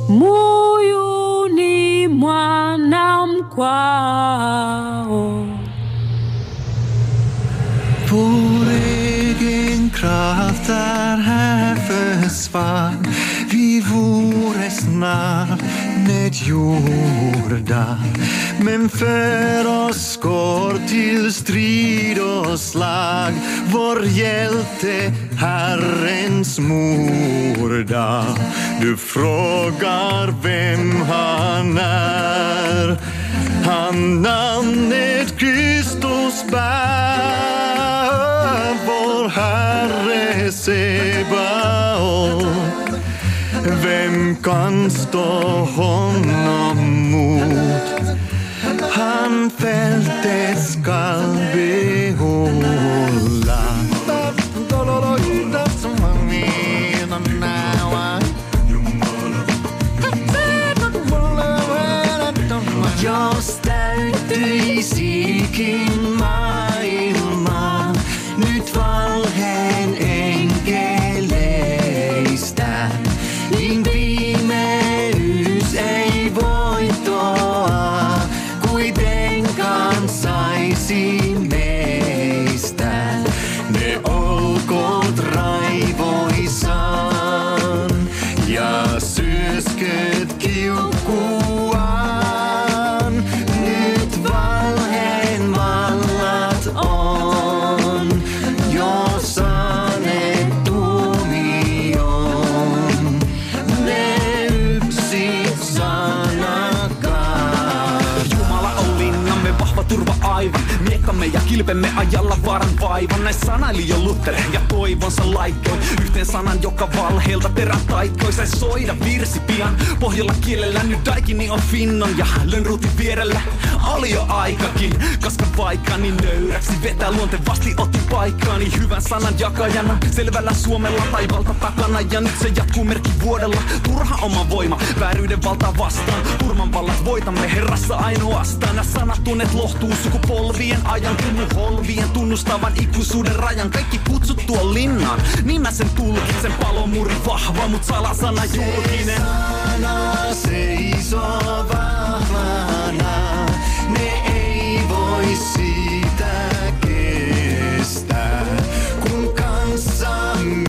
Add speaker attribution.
Speaker 1: moyoni mwana mkwao.
Speaker 2: Vår egen kraft här försvann. Vi vore snart nedgjorda. Men för oss går till strid och slag vår hjälte Herrens morda. Du frågar vem han är. Han namnet Kristus bär, vår Herre Sebaot. Vem kan stå honom mot? Han fältet skall behålla. Jag stärkte i sikin maailma, nyt valheen enkeleistä. Niin viimeys ei voittoa kuitenkaan saisi meistä. Ne olkoot raivoissaan ja syösköt kiukkuaan. Nyt valheen vallat on jo saaneet tuomion. Ne yksi sanakaan.
Speaker 3: Jumala on linnamme, vahva turva aivan. Miekkamme ja kilpemme ajalla vaaran vaivan. Näin sanaili jo Luther ja toivonsa laittoi. Yhteen sanan, joka valheelta terän taikkoi. Sai soida virsi pian. Pohjalla kielellä nyt daikini on finnon. Ja lönnruutin vierellä oli jo aikakin. Koska vaikkani nöyräksi vetää luontevasti otti paikkaani. Hyvän sanan jakajana, selvällä suomella taivalta takana. Ja nyt se jatkuu merkki vuodella. Turha oma voima, vääryyden valtaa vastaan. Turman vallat voitamme Herrassa ainoastaan. Nämä sanat tunnet lohtuu sukupolvien ajan. Tunnu holvien tunnustavan ikuisuuden rajan. Kaikki kutsut tuon linnaan, niin mä sen tulkitsen. Palomuuri vahva, mut salasana julkinen.